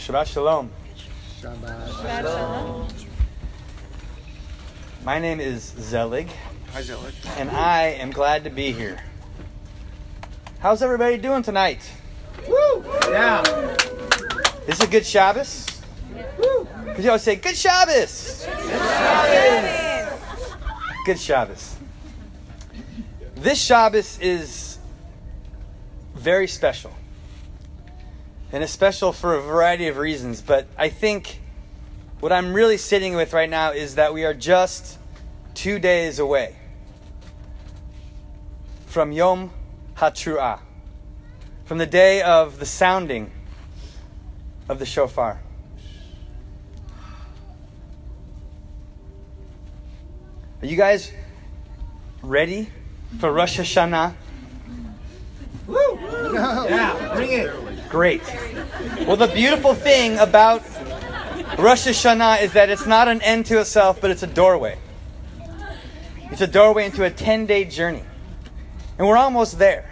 Shabbat Shalom. Shabbat Shalom. My name is Zelig. Hi, Zelig. And I am glad to be here. How's everybody doing tonight? Woo! Yeah. Is it good Shabbos? Woo! Because you always say, good Shabbos! Good Shabbos. Good Shabbos. This Shabbos is very special. And it's special for a variety of reasons. But I think what I'm really sitting with right now is that we are just 2 days away from Yom HaTruah, from the day of the sounding of the shofar. Are you guys ready for Rosh Hashanah? Woo! Yeah, bring it. Great. Well, the beautiful thing about Rosh Hashanah is that it's not an end to itself, but it's a doorway. It's a doorway into a 10-day journey. And we're almost there.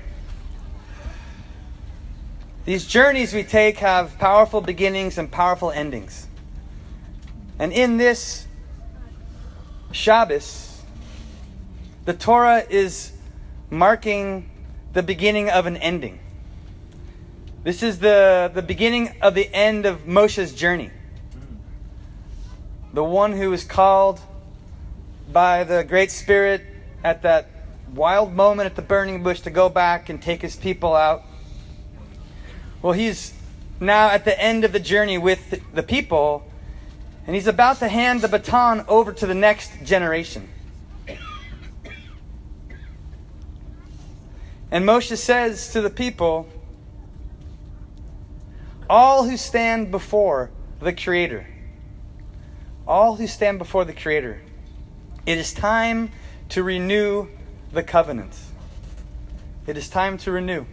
These journeys we take have powerful beginnings and powerful endings. And in this Shabbos, the Torah is marking the beginning of an ending. This is the beginning of the end of Moshe's journey. The one who was called by the Great Spirit at that wild moment at the burning bush to go back and take his people out. Well, he's now at the end of the journey with the people, and he's about to hand the baton over to the next generation. And Moshe says to the people, all who stand before the Creator, all who stand before the Creator, it is time to renew the covenant. It is time to renew.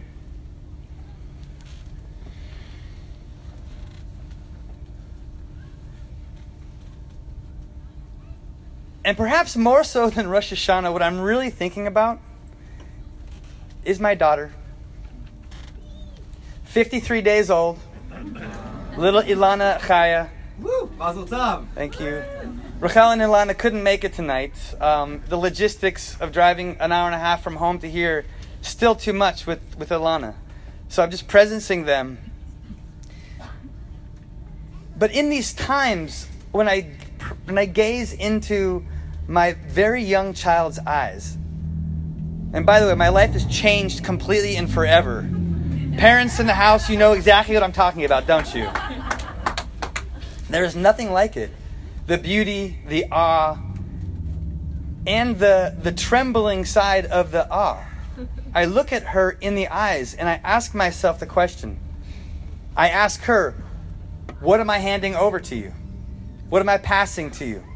And perhaps more so than Rosh Hashanah, what I'm really thinking about is my daughter. 53 days old. Little Ilana Chaya. Woo! Mazel tov. Thank you. Rachel and Ilana couldn't make it tonight. The logistics of driving an hour and a half from home to here, still too much with Ilana. So I'm just presencing them. But in these times, when I gaze into my very young child's eyes, and by the way, my life has changed completely and forever. Parents in the house, you know exactly what I'm talking about, don't you? There is nothing like it. The beauty, the awe, and the trembling side of the awe. I look at her in the eyes and I ask myself the question. I ask her, what am I handing over to you? What am I passing to you?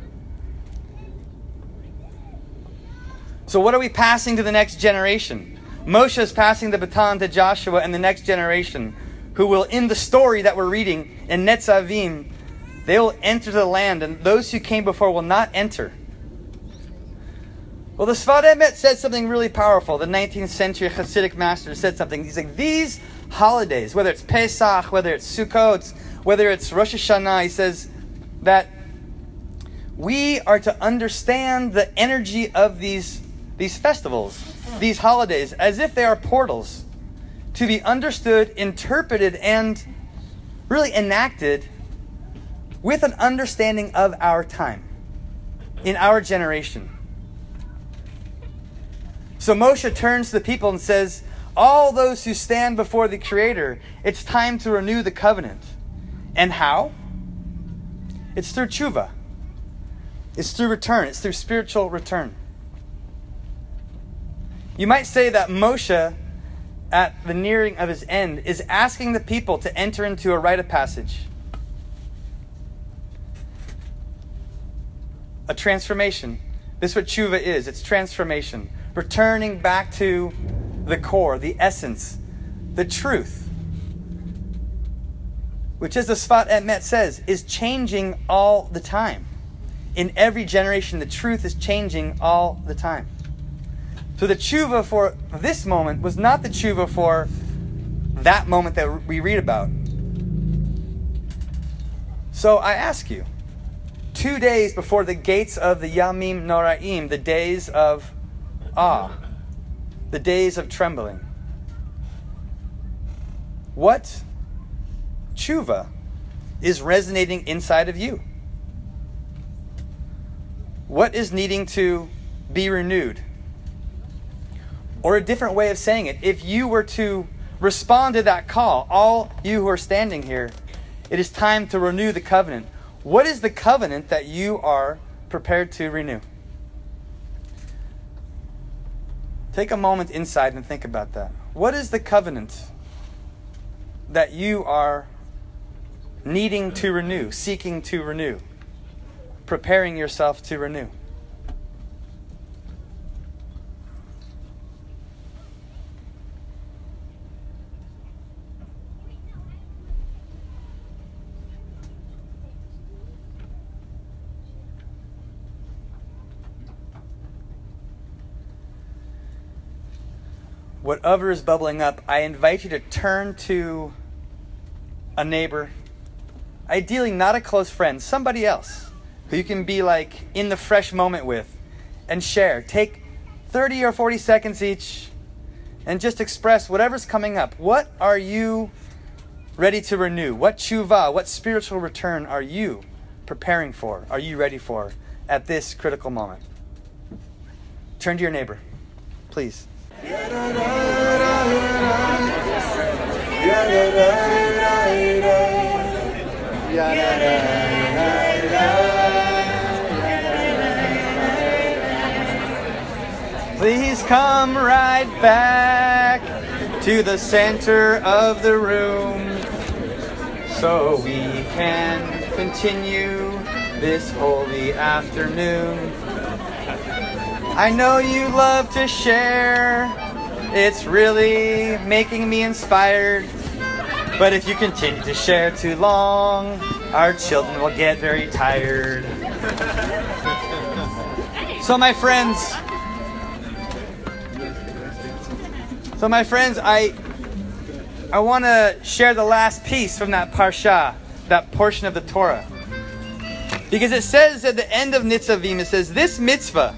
So what are we passing to the next generation? Moshe is passing the baton to Joshua and the next generation, who will, in the story that we're reading in Netzavim, they will enter the land, and those who came before will not enter. Well, the Sfat Emet said something really powerful. The 19th century Hasidic master said something. He's like, these holidays, whether it's Pesach, whether it's Sukkot, whether it's Rosh Hashanah, he says that we are to understand the energy of these festivals, these holidays, as if they are portals to be understood, interpreted, and really enacted with an understanding of our time, in our generation. So Moshe turns to the people and says, all those who stand before the Creator, it's time to renew the covenant. And how? It's through tshuva. It's through return. It's through spiritual return. You might say that Moshe, at the nearing of his end, is asking the people to enter into a rite of passage. A transformation. This is what tshuva is. It's transformation. Returning back to the core, the essence, the truth. Which, as the Sfat Emet says, is changing all the time. In every generation, the truth is changing all the time. So the tshuva for this moment was not the tshuva for that moment that we read about. So I ask you, 2 days before the gates of the Yamim Noraim, the days of awe, the days of trembling, what tshuva is resonating inside of you? What is needing to be renewed? Or a different way of saying it, if you were to respond to that call, all you who are standing here, it is time to renew the covenant. What is the covenant that you are prepared to renew? Take a moment inside and think about that. What is the covenant that you are needing to renew, seeking to renew, preparing yourself to renew? Whatever is bubbling up, I invite you to turn to a neighbor, ideally not a close friend, somebody else who you can be like in the fresh moment with and share. Take 30 or 40 seconds each and just express whatever's coming up. What are you ready to renew? What tshuva, what spiritual return are you preparing for? Are you ready for at this critical moment? Turn to your neighbor, please. Please come right back to the center of the room so we can continue this holy afternoon. I know you love to share. It's really making me inspired. But if you continue to share too long, our children will get very tired. So my friends, I want to share the last piece from that parsha, that portion of the Torah. Because it says at the end of Nitzavim, it says, this mitzvah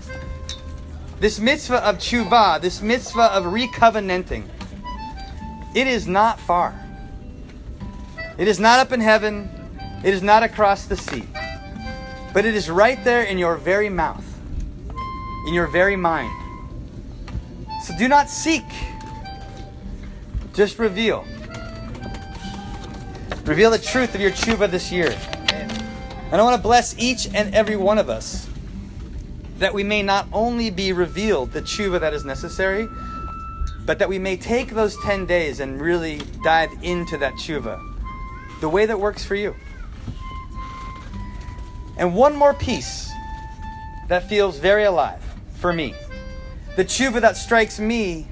of tshuva, this mitzvah of recovenanting, it is not far. It is not up in heaven. It is not across the sea. But it is right there in your very mouth, in your very mind. So do not seek. Just reveal. Reveal the truth of your tshuva this year. And I want to bless each and every one of us that we may not only be revealed the tshuva that is necessary, but that we may take those 10 days and really dive into that tshuva the way that works for you. And one more piece that feels very alive for me. The tshuva that strikes me.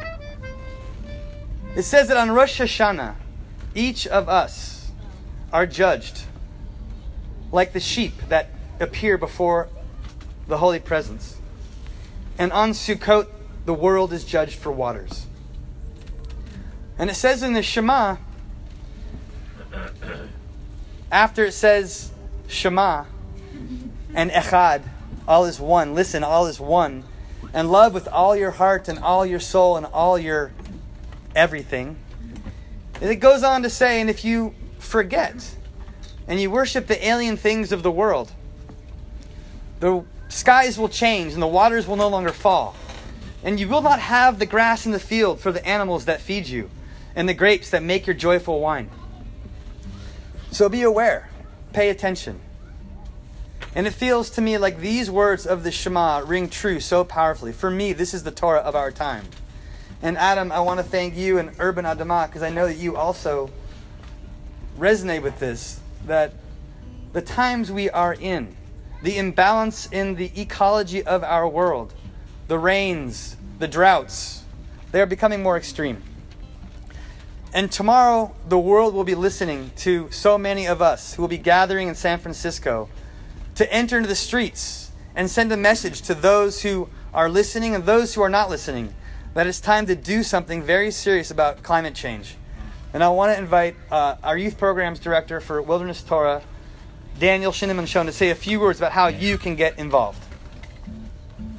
It says that on Rosh Hashanah, each of us are judged like the sheep that appear before the holy presence. And on Sukkot, the world is judged for waters. And it says in the Shema, after it says Shema and Echad, all is one. Listen, all is one. And love with all your heart and all your soul and all your everything. And it goes on to say, and if you forget and you worship the alien things of the world, the skies will change and the waters will no longer fall. And you will not have the grass in the field for the animals that feed you and the grapes that make your joyful wine. So be aware. Pay attention. And it feels to me like these words of the Shema ring true so powerfully. For me, this is the Torah of our time. And Adam, I want to thank you and Urban Adamah, because I know that you also resonate with this, that the times we are in, the imbalance in the ecology of our world, the rains, the droughts, they are becoming more extreme. And tomorrow, the world will be listening to so many of us who will be gathering in San Francisco to enter into the streets and send a message to those who are listening and those who are not listening, that it's time to do something very serious about climate change. And I want to invite our youth programs director for Wilderness Torah, Daniel Shinneman Schoen, to say a few words about how you can get involved.